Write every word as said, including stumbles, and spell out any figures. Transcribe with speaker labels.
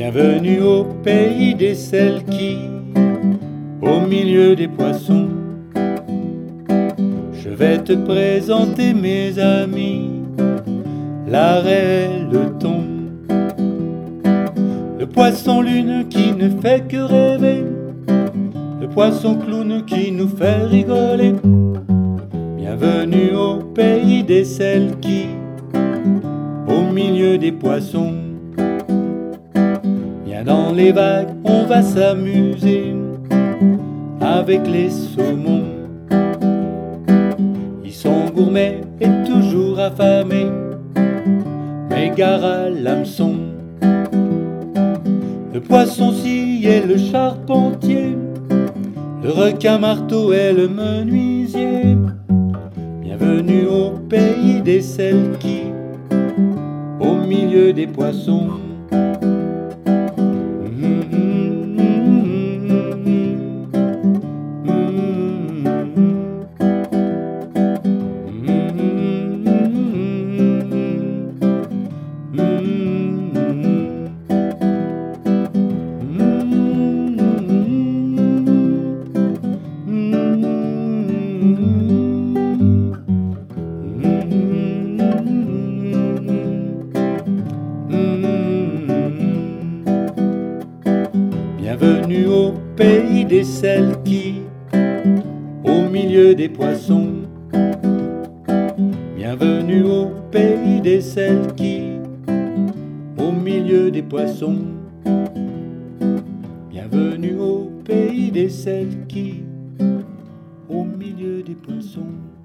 Speaker 1: Bienvenue au pays des sels qui, au milieu des poissons, je vais te présenter mes amis, l'arrêt, le thon, le poisson lune qui ne fait que rêver, le poisson clown qui nous fait rigoler. Bienvenue au pays des sels qui, au milieu des poissons, viens dans les vagues, on va s'amuser avec les saumons. Ils sont gourmets et toujours affamés, mais gare à l'hameçon. Le poisson scie et le charpentier, le requin marteau et le menuisier. Bienvenue au pays des sels qui, au milieu des poissons, bienvenue au pays des sels qui, au milieu des poissons. Bienvenue au pays des sels qui, au milieu des poissons. Bienvenue au pays des sels qui, au milieu des poissons.